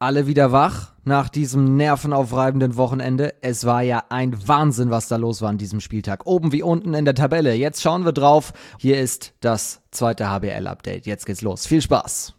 Alle wieder wach nach diesem nervenaufreibenden Wochenende. Es war ja ein Wahnsinn, was da los war an diesem Spieltag. Oben wie unten in der Tabelle. Jetzt schauen wir drauf. Hier ist das zweite HBL-Update. Jetzt geht's los. Viel Spaß!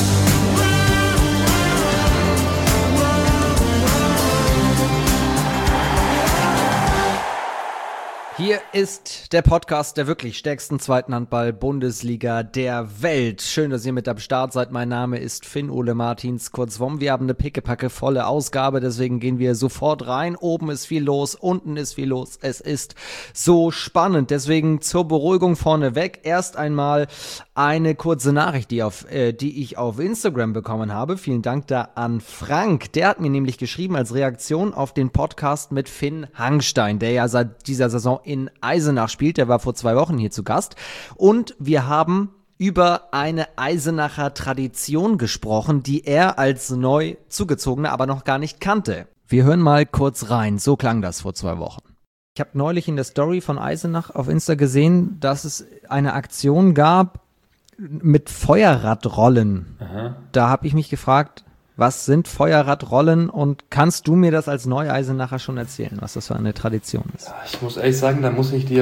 Hier ist der Podcast der wirklich stärksten zweiten Handball-Bundesliga der Welt. Schön, dass ihr mit am Start seid. Mein Name ist Finn-Ole Martins, kurz vorm. Wir haben eine pickepacke volle Ausgabe, deswegen gehen wir sofort rein. Oben ist viel los, unten ist viel los. Es ist so spannend, deswegen zur Beruhigung vorneweg erst einmal eine kurze Nachricht, die ich auf Instagram bekommen habe. Vielen Dank da an Frank. Der hat mir nämlich geschrieben als Reaktion auf den Podcast mit Finn Hangstein, der ja seit dieser Saison in Eisenach spielt. Der war vor 2 Wochen hier zu Gast. Und wir haben über eine Eisenacher Tradition gesprochen, die er als neu zugezogener aber noch gar nicht kannte. Wir hören mal kurz rein. So klang das vor 2 Wochen. Ich habe neulich in der Story von Eisenach auf Insta gesehen, dass es eine Aktion gab mit Feuerradrollen. Aha. Da habe ich mich gefragt, was sind Feuerradrollen und kannst du mir das als Neu-Eisenacher schon erzählen, was das für eine Tradition ist? Ja, ich muss ehrlich sagen, da muss ich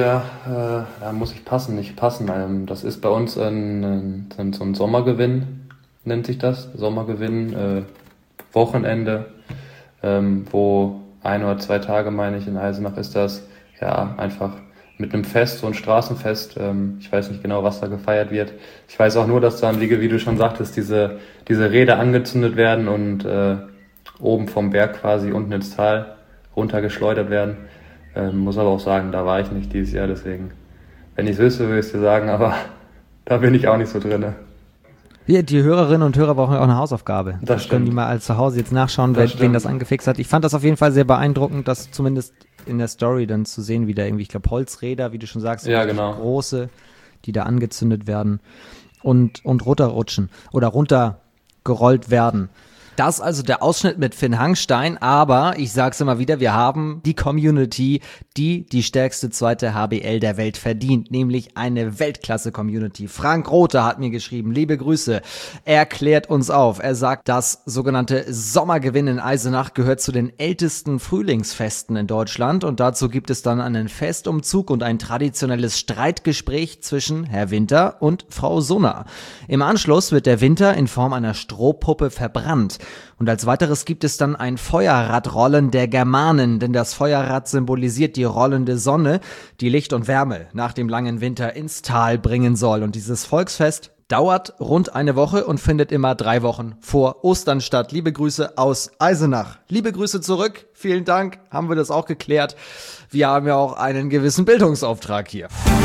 passen. Das ist bei uns so ein Sommergewinn, nennt sich das. Sommergewinn, Wochenende, wo 1 oder 2 Tage, meine ich, in Eisenach ist das, ja, einfach mit einem Fest, so ein Straßenfest. Ich weiß nicht genau, was da gefeiert wird. Ich weiß auch nur, dass dann, wie du schon sagtest, diese Räder angezündet werden und oben vom Berg quasi unten ins Tal runtergeschleudert werden. Muss aber auch sagen, da war ich nicht dieses Jahr, deswegen, wenn ich es wüsste, würde ich es dir sagen, aber da bin ich auch nicht so drin. Die Hörerinnen und Hörer brauchen ja auch eine Hausaufgabe. Das können die mal zu Hause jetzt nachschauen, wen das angefixt hat. Ich fand das auf jeden Fall sehr beeindruckend, dass zumindest in der Story dann zu sehen, wie da irgendwie, ich glaube, Holzräder, wie du schon sagst, ja, genau, große, die da angezündet werden und runterrutschen oder runtergerollt werden. Das ist also der Ausschnitt mit Finn Hangstein, aber ich sag's immer wieder, wir haben die Community, die stärkste zweite HBL der Welt verdient, nämlich eine Weltklasse-Community. Frank Rother hat mir geschrieben, liebe Grüße, er klärt uns auf. Er sagt, das sogenannte Sommergewinn in Eisenach gehört zu den ältesten Frühlingsfesten in Deutschland und dazu gibt es dann einen Festumzug und ein traditionelles Streitgespräch zwischen Herr Winter und Frau Sunner. Im Anschluss wird der Winter in Form einer Strohpuppe verbrannt. Und als weiteres gibt es dann ein Feuerradrollen der Germanen, denn das Feuerrad symbolisiert die rollende Sonne, die Licht und Wärme nach dem langen Winter ins Tal bringen soll. Und dieses Volksfest dauert rund eine Woche und findet immer 3 Wochen vor Ostern statt. Liebe Grüße aus Eisenach. Liebe Grüße zurück. Vielen Dank. Haben wir das auch geklärt. Wir haben ja auch einen gewissen Bildungsauftrag hier.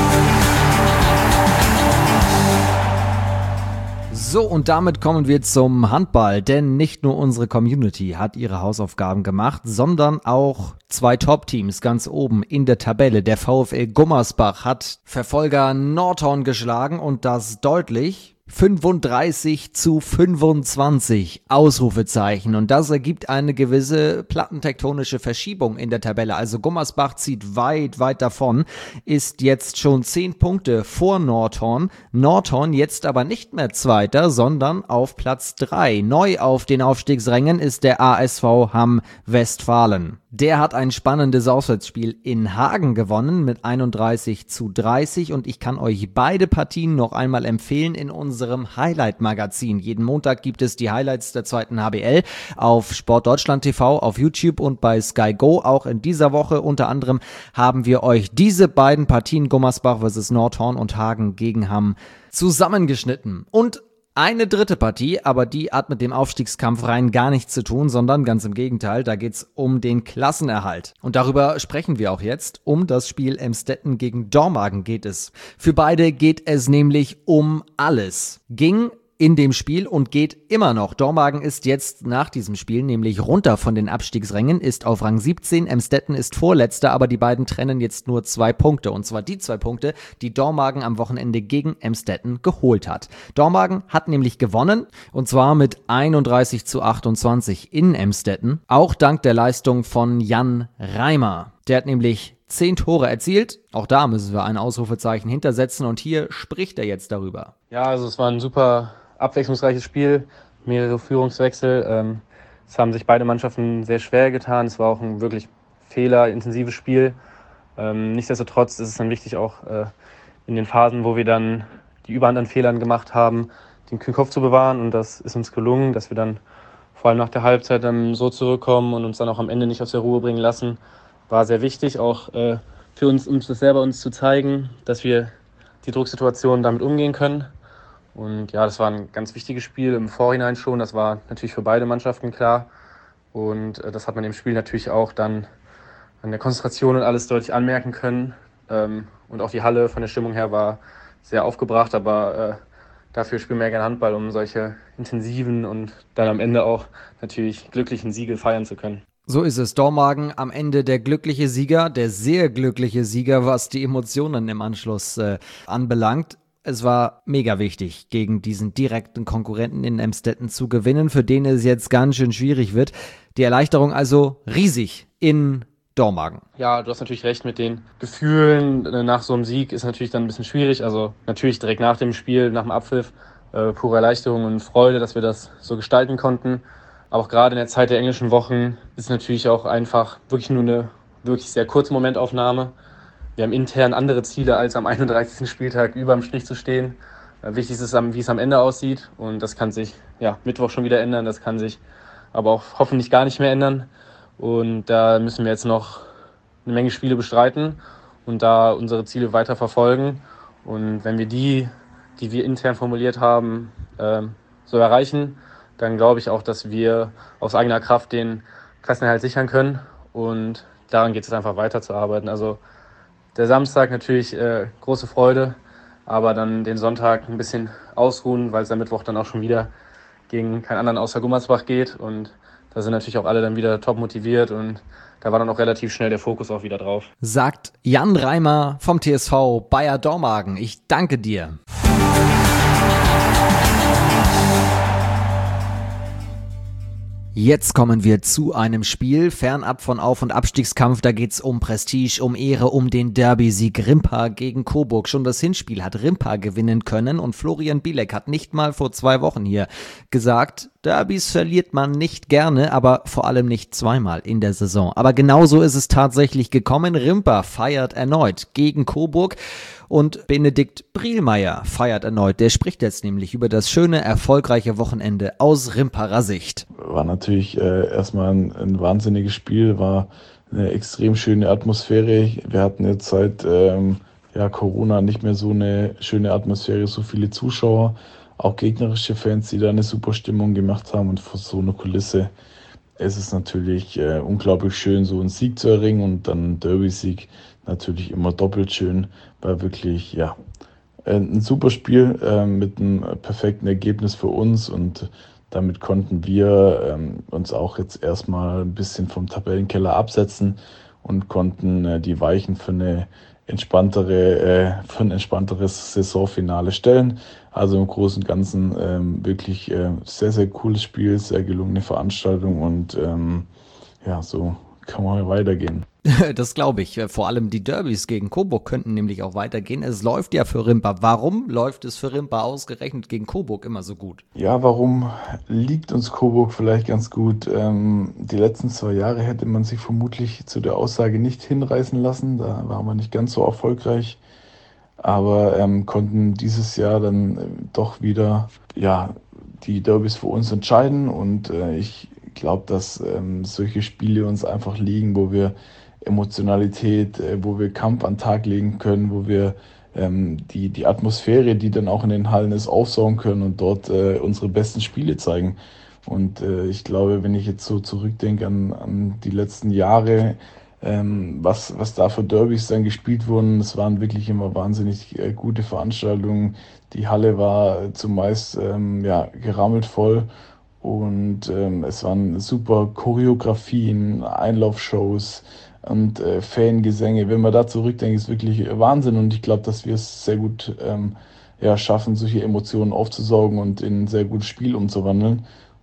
So, und damit kommen wir zum Handball, denn nicht nur unsere Community hat ihre Hausaufgaben gemacht, sondern auch 2 Top-Teams ganz oben in der Tabelle. Der VfL Gummersbach hat Verfolger Nordhorn geschlagen und das deutlich. 35-25, Ausrufezeichen. Und das ergibt eine gewisse plattentektonische Verschiebung in der Tabelle. Also Gummersbach zieht weit davon, ist jetzt schon 10 Punkte vor Nordhorn. Nordhorn jetzt aber nicht mehr Zweiter, sondern auf Platz 3. Neu auf den Aufstiegsrängen ist der ASV Hamm Westfalen. Der hat ein spannendes Auswärtsspiel in Hagen gewonnen mit 31-30 und ich kann euch beide Partien noch einmal empfehlen in unserem Highlight-Magazin. Jeden Montag gibt es die Highlights der zweiten HBL auf Sport Deutschland TV, auf YouTube und bei Sky Go. Auch in dieser Woche unter anderem haben wir euch diese beiden Partien Gummersbach vs. Nordhorn und Hagen gegen Hamm zusammengeschnitten. Und eine dritte Partie, aber die hat mit dem Aufstiegskampf rein gar nichts zu tun, sondern ganz im Gegenteil, da geht's um den Klassenerhalt. Und darüber sprechen wir auch jetzt. Um das Spiel Emstetten gegen Dormagen geht es. Für beide geht es nämlich um alles. Ging in dem Spiel und geht immer noch. Dormagen ist jetzt nach diesem Spiel nämlich runter von den Abstiegsrängen, ist auf Rang 17, Emstetten ist Vorletzter, aber die beiden trennen jetzt nur 2 Punkte. Und zwar die 2 Punkte, die Dormagen am Wochenende gegen Emstetten geholt hat. Dormagen hat nämlich gewonnen und zwar mit 31-28 in Emstetten. Auch dank der Leistung von Jan Reimer. Der hat nämlich 10 Tore erzielt. Auch da müssen wir ein Ausrufezeichen hintersetzen und hier spricht er jetzt darüber. Ja, also es war ein super abwechslungsreiches Spiel, mehrere Führungswechsel. Es haben sich beide Mannschaften sehr schwer getan. Es war auch ein wirklich fehlerintensives Spiel. Nichtsdestotrotz ist es dann wichtig, auch in den Phasen, wo wir dann die Überhand an Fehlern gemacht haben, den kühlen Kopf zu bewahren. Und das ist uns gelungen, dass wir dann vor allem nach der Halbzeit dann so zurückkommen und uns dann auch am Ende nicht aus der Ruhe bringen lassen. War sehr wichtig, auch für uns, um das selber uns zu zeigen, dass wir die Drucksituation damit umgehen können. Und ja, das war ein ganz wichtiges Spiel im Vorhinein schon. Das war natürlich für beide Mannschaften klar. Und das hat man im Spiel natürlich auch dann an der Konzentration und alles deutlich anmerken können. Und auch die Halle von der Stimmung her war sehr aufgebracht, aber dafür spielen wir ja gerne Handball, um solche intensiven und dann am Ende auch natürlich glücklichen Siege feiern zu können. So ist es. Dormagen am Ende der glückliche Sieger, der sehr glückliche Sieger, was die Emotionen im Anschluss anbelangt. Es war mega wichtig, gegen diesen direkten Konkurrenten in Emstetten zu gewinnen, für den es jetzt ganz schön schwierig wird. Die Erleichterung also riesig in Dormagen. Ja, du hast natürlich recht mit den Gefühlen. Nach so einem Sieg ist natürlich dann ein bisschen schwierig. Also natürlich direkt nach dem Spiel, nach dem Abpfiff, pure Erleichterung und Freude, dass wir das so gestalten konnten. Aber auch gerade in der Zeit der englischen Wochen ist es natürlich auch einfach wirklich nur eine wirklich sehr kurze Momentaufnahme. Wir haben intern andere Ziele, als am 31. Spieltag über dem Strich zu stehen. Wichtig ist, wie es am Ende aussieht. Und das kann sich Mittwoch schon wieder ändern. Das kann sich aber auch hoffentlich gar nicht mehr ändern. Und da müssen wir jetzt noch eine Menge Spiele bestreiten und da unsere Ziele weiter verfolgen. Und wenn wir die wir intern formuliert haben, so erreichen, dann glaube ich auch, dass wir aus eigener Kraft den Klassenerhalt sichern können. Und daran geht es einfach weiterzuarbeiten. Also der Samstag natürlich große Freude, aber dann den Sonntag ein bisschen ausruhen, weil es am Mittwoch dann auch schon wieder gegen keinen anderen außer Gummersbach geht. Und da sind natürlich auch alle dann wieder top motiviert und da war dann auch relativ schnell der Fokus auch wieder drauf. Sagt Jan Reimer vom TSV Bayer Dormagen. Ich danke dir. Jetzt kommen wir zu einem Spiel, fernab von Auf- und Abstiegskampf. Da geht's um Prestige, um Ehre, um den Derby-Sieg Rimpa gegen Coburg. Schon das Hinspiel hat Rimpa gewinnen können und Florian Bielek hat nicht mal vor 2 Wochen hier gesagt, Derbys verliert man nicht gerne, aber vor allem nicht zweimal in der Saison. Aber genauso ist es tatsächlich gekommen. Rimpa feiert erneut gegen Coburg. Und Benedikt Brielmeier feiert erneut. Der spricht jetzt nämlich über das schöne, erfolgreiche Wochenende aus Rimparer Sicht. War natürlich erstmal ein wahnsinniges Spiel, war eine extrem schöne Atmosphäre. Wir hatten jetzt seit Corona nicht mehr so eine schöne Atmosphäre, so viele Zuschauer, auch gegnerische Fans, die da eine super Stimmung gemacht haben. Und vor so einer Kulisse ist es natürlich unglaublich schön, so einen Sieg zu erringen und dann einen Derby-Sieg natürlich immer doppelt schön. War wirklich ein super Spiel mit einem perfekten Ergebnis für uns und damit konnten wir uns auch jetzt erstmal ein bisschen vom Tabellenkeller absetzen und konnten die Weichen für ein entspannteres Saisonfinale stellen. Also im Großen und Ganzen wirklich sehr, sehr cooles Spiel, sehr gelungene Veranstaltung und so kann man weitergehen. Das glaube ich. Vor allem die Derbys gegen Coburg könnten nämlich auch weitergehen. Es läuft ja für Rimpa. Warum läuft es für Rimpa ausgerechnet gegen Coburg immer so gut? Ja, warum liegt uns Coburg vielleicht ganz gut? Die letzten 2 Jahre hätte man sich vermutlich zu der Aussage nicht hinreißen lassen. Da waren wir nicht ganz so erfolgreich. Aber konnten dieses Jahr dann doch wieder die Derbys für uns entscheiden. Und ich glaube, dass solche Spiele uns einfach liegen, wo wir Emotionalität, wo wir Kampf an den Tag legen können, wo wir die Atmosphäre, die dann auch in den Hallen ist, aufsaugen können und dort unsere besten Spiele zeigen. Und ich glaube, wenn ich jetzt so zurückdenke an die letzten Jahre, was da für Derbys dann gespielt wurden, es waren wirklich immer wahnsinnig gute Veranstaltungen. Die Halle war zumeist gerammelt voll. Und es waren super Choreografien, Einlaufshows und Fangesänge. Wenn man da zurückdenkt, ist wirklich Wahnsinn. Und ich glaube, dass wir es sehr gut schaffen, solche Emotionen aufzusaugen und in ein sehr gutes Spiel umzuwandeln.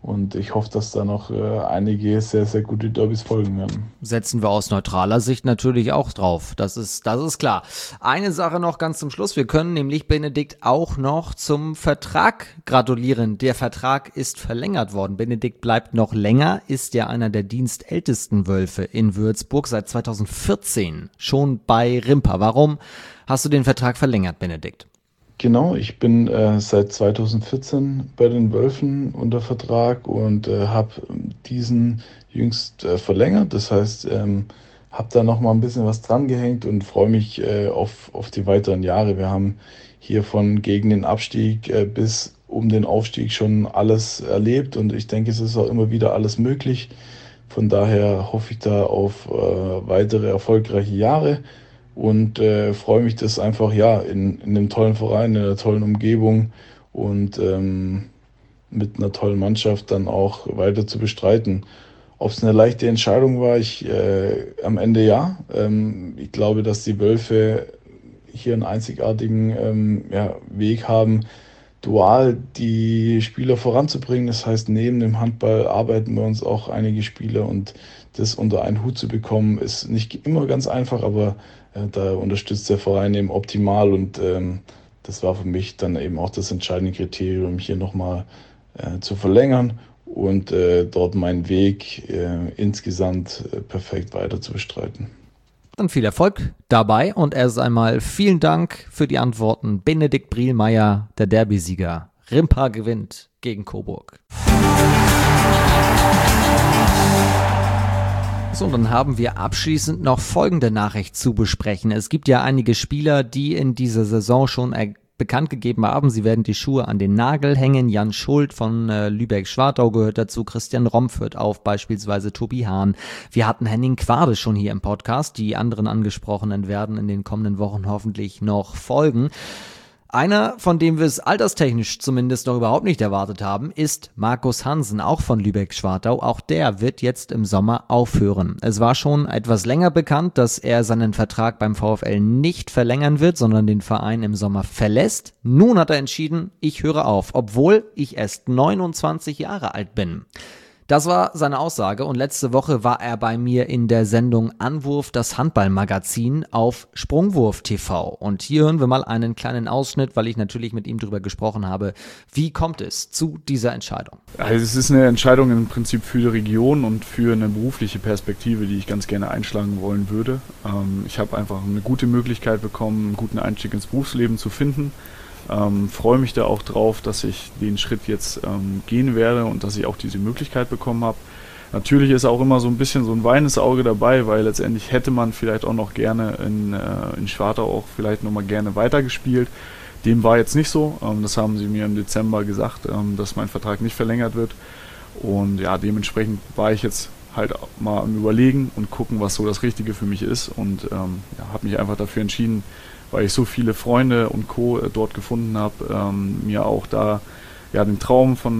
Und ich hoffe, dass da noch einige sehr, sehr gute Derbys folgen werden. Setzen wir aus neutraler Sicht natürlich auch drauf. Das ist klar. Eine Sache noch ganz zum Schluss. Wir können nämlich Benedikt auch noch zum Vertrag gratulieren. Der Vertrag ist verlängert worden. Benedikt bleibt noch länger, ist ja einer der dienstältesten Wölfe in Würzburg, seit 2014 schon bei Rimpa. Warum hast du den Vertrag verlängert, Benedikt? Genau, ich bin seit 2014 bei den Wölfen unter Vertrag und habe diesen jüngst verlängert. Das heißt, habe da noch mal ein bisschen was dran gehängt und freue mich auf die weiteren Jahre. Wir haben hier von gegen den Abstieg bis um den Aufstieg schon alles erlebt und ich denke, es ist auch immer wieder alles möglich. Von daher hoffe ich da auf weitere erfolgreiche Jahre. Und freue mich, das einfach in einem tollen Verein, in einer tollen Umgebung und mit einer tollen Mannschaft dann auch weiter zu bestreiten. Ob es eine leichte Entscheidung war, am Ende ja. Ich glaube, dass die Wölfe hier einen einzigartigen Weg haben, dual die Spieler voranzubringen. Das heißt, neben dem Handball arbeiten bei uns auch einige Spieler und das unter einen Hut zu bekommen, ist nicht immer ganz einfach, aber da unterstützt der Verein eben optimal und das war für mich dann eben auch das entscheidende Kriterium, hier nochmal zu verlängern und dort meinen Weg insgesamt perfekt weiter zu bestreiten. Dann viel Erfolg dabei und erst einmal vielen Dank für die Antworten. Benedikt Brielmeier, der Derbysieger. Rimpa gewinnt gegen Coburg. So, dann haben wir abschließend noch folgende Nachricht zu besprechen. Es gibt ja einige Spieler, die in dieser Saison schon bekannt gegeben haben, sie werden die Schuhe an den Nagel hängen. Jan Schuld von Lübeck-Schwartau gehört dazu, Christian Rompf hört auf, beispielsweise Tobi Hahn. Wir hatten Henning Quade schon hier im Podcast, die anderen Angesprochenen werden in den kommenden Wochen hoffentlich noch folgen. Einer, von dem wir es alterstechnisch zumindest noch überhaupt nicht erwartet haben, ist Markus Hansen, auch von Lübeck-Schwartau. Auch der wird jetzt im Sommer aufhören. Es war schon etwas länger bekannt, dass er seinen Vertrag beim VfL nicht verlängern wird, sondern den Verein im Sommer verlässt. Nun hat er entschieden, ich höre auf, obwohl ich erst 29 Jahre alt bin. Das war seine Aussage und letzte Woche war er bei mir in der Sendung Anwurf, das Handballmagazin auf Sprungwurf TV. Und hier hören wir mal einen kleinen Ausschnitt, weil ich natürlich mit ihm darüber gesprochen habe. Wie kommt es zu dieser Entscheidung? Also es ist eine Entscheidung im Prinzip für die Region und für eine berufliche Perspektive, die ich ganz gerne einschlagen wollen würde. Ich habe einfach eine gute Möglichkeit bekommen, einen guten Einstieg ins Berufsleben zu finden. Freue mich da auch drauf, dass ich den Schritt jetzt gehen werde und dass ich auch diese Möglichkeit bekommen habe. Natürlich ist auch immer so ein bisschen so ein weinendes Auge dabei, weil letztendlich hätte man vielleicht auch noch gerne in Schwartau auch vielleicht nochmal gerne weitergespielt. Dem war jetzt nicht so. Das haben sie mir im Dezember gesagt, dass mein Vertrag nicht verlängert wird. Und ja, dementsprechend war ich jetzt halt mal am Überlegen und gucken, was so das Richtige für mich ist. Und habe mich einfach dafür entschieden, weil ich so viele Freunde und Co. dort gefunden habe, mir auch da den Traum von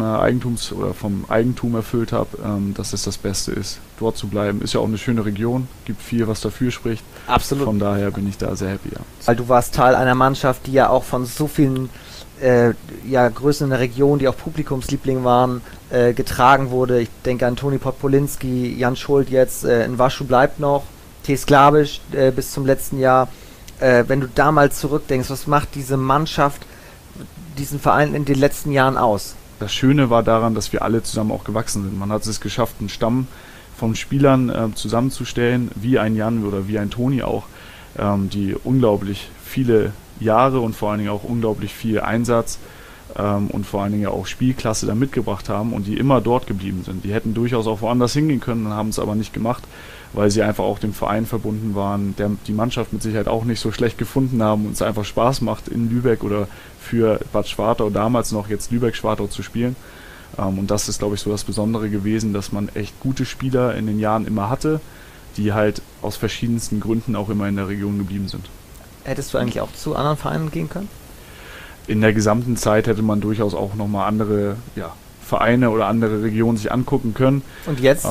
vom Eigentum erfüllt habe, dass es das Beste ist, dort zu bleiben. Ist ja auch eine schöne Region, gibt viel, was dafür spricht. Absolut. Von daher bin ich da sehr happy. Ja. Weil du warst Teil einer Mannschaft, die ja auch von so vielen Größen in der Region, die auch Publikumsliebling waren, getragen wurde. Ich denke an Toni Podpolinski, Jan Schuld jetzt, Nwaschu bleibt noch, T. Sklavisch bis zum letzten Jahr. Wenn du damals zurückdenkst, was macht diese Mannschaft, diesen Verein in den letzten Jahren aus? Das Schöne war daran, dass wir alle zusammen auch gewachsen sind. Man hat es geschafft, einen Stamm von Spielern zusammenzustellen, wie ein Jan oder wie ein Toni auch, die unglaublich viele Jahre und vor allen Dingen auch unglaublich viel Einsatz und vor allen Dingen auch Spielklasse da mitgebracht haben und die immer dort geblieben sind. Die hätten durchaus auch woanders hingehen können, haben es aber nicht gemacht, weil sie einfach auch dem Verein verbunden waren, die Mannschaft mit Sicherheit auch nicht so schlecht gefunden haben und es einfach Spaß macht, in Lübeck oder für Bad Schwartau, damals noch jetzt Lübeck-Schwartau zu spielen. Und das ist, glaube ich, so das Besondere gewesen, dass man echt gute Spieler in den Jahren immer hatte, die halt aus verschiedensten Gründen auch immer in der Region geblieben sind. Hättest du eigentlich auch zu anderen Vereinen gehen können? In der gesamten Zeit hätte man durchaus auch nochmal andere Vereine oder andere Regionen sich angucken können. Und jetzt?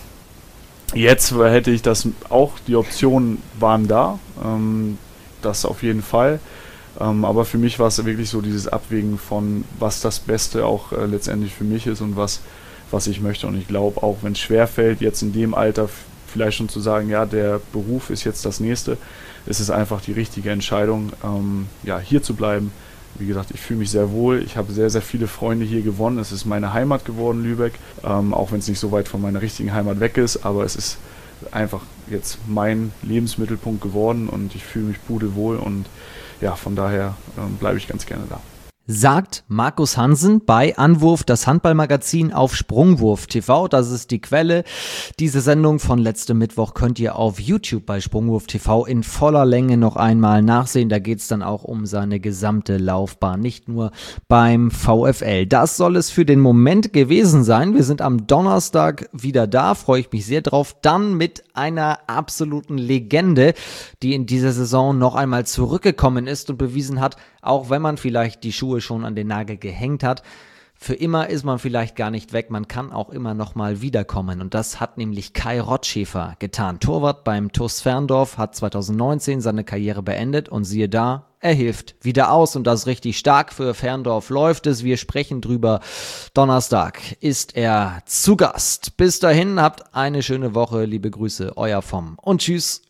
Jetzt hätte ich das auch, die Optionen waren da, das auf jeden Fall. Aber für mich war es wirklich so dieses Abwägen von, was das Beste auch letztendlich für mich ist und was was ich möchte. Und ich glaube, auch wenn es schwerfällt, jetzt in dem Alter vielleicht schon zu sagen, ja, der Beruf ist jetzt das Nächste, ist es einfach die richtige Entscheidung, hier zu bleiben. Wie gesagt, ich fühle mich sehr wohl. Ich habe sehr, sehr viele Freunde hier gewonnen. Es ist meine Heimat geworden, Lübeck, auch wenn es nicht so weit von meiner richtigen Heimat weg ist. Aber es ist einfach jetzt mein Lebensmittelpunkt geworden und ich fühle mich pudelwohl und ja, von daher bleibe ich ganz gerne da. Sagt Markus Hansen bei Anwurf, das Handballmagazin auf Sprungwurf TV. Das ist die Quelle. Diese Sendung von letztem Mittwoch könnt ihr auf YouTube bei Sprungwurf TV in voller Länge noch einmal nachsehen. Da geht es dann auch um seine gesamte Laufbahn, nicht nur beim VfL. Das soll es für den Moment gewesen sein. Wir sind am Donnerstag wieder da, freue ich mich sehr drauf. Dann mit einer absoluten Legende, die in dieser Saison noch einmal zurückgekommen ist und bewiesen hat, auch wenn man vielleicht die Schuhe schon an den Nagel gehängt hat, für immer ist man vielleicht gar nicht weg, man kann auch immer noch mal wiederkommen und das hat nämlich Kai Rottschäfer getan. Torwart beim TuS Ferndorf, hat 2019 seine Karriere beendet und siehe da, er hilft wieder aus und das richtig stark. Für Ferndorf läuft es, wir sprechen drüber. Donnerstag ist er zu Gast. Bis dahin, habt eine schöne Woche, liebe Grüße, euer Vom und tschüss.